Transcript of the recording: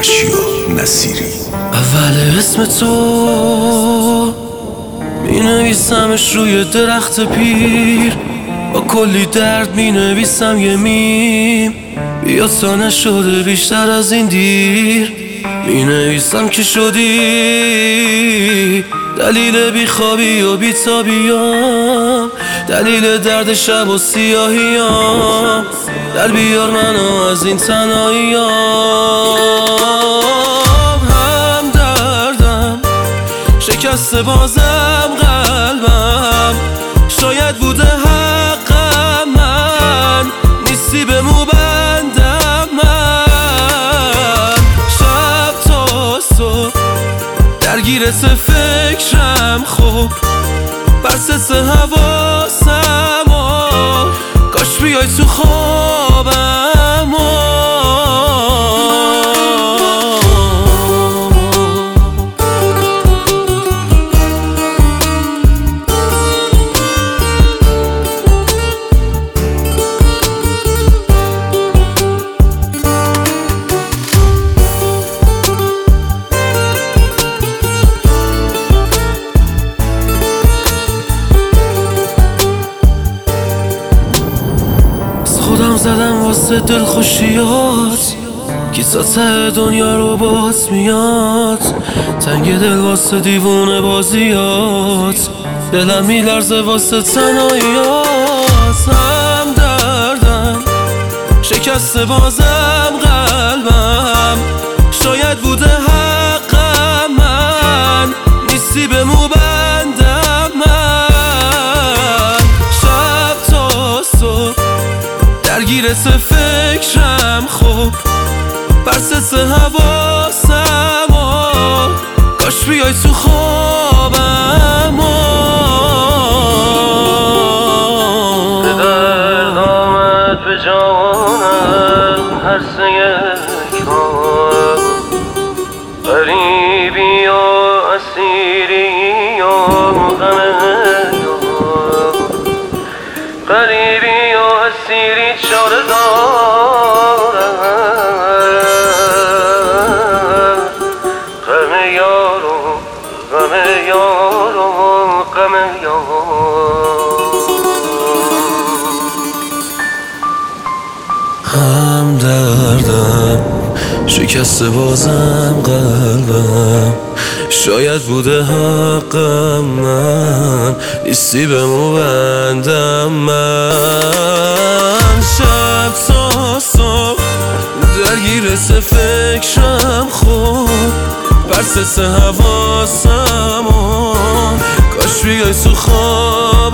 ارشیا نصیری. اول اسم تو می نویسمش روی درخت پیر، با کلی درد می نویسم یه میم، بیا تا نشده بیشتر از این دیر. می نویسم که شدی دلیل بیخوابی و بیتابیام، دلیل درد شب و سیاهیام، در بیار منو از این تنهاییام. هم دردم شکسته بازم قلبم، شاید بوده حقم، من نیستی به مو بندم. من شب تا صبح درگیرت فکرم، خب برست حواسم، کاش بیای تو خوابم. خودم زدم واسه دلخوشیات، کیسا ته دنیا رو باز میاد، تنگ دل واسه دیوونه بازیات، دلم میلرزه واسه تنهاییات. هم دردم شکسته بازم قلبم، شاید بوده حقم، من نیستی به مو بندم. من شب تا صبح درگیرت فکرم، خب برست حواسم، کاش بیای تو خوابم. به دردامت به جانم هر سه یک بار، غریبی و اسیری و غریبی و اسیری چاره دارم، غم یار و غم یار و غم یار. هم دردم شکسته بازم قلبم، شاید بوده حقم، من نیستی به مو بندم. من شب تا صبح درگیرت فکرم، خب برست حواسم، کاش بیای تو خواب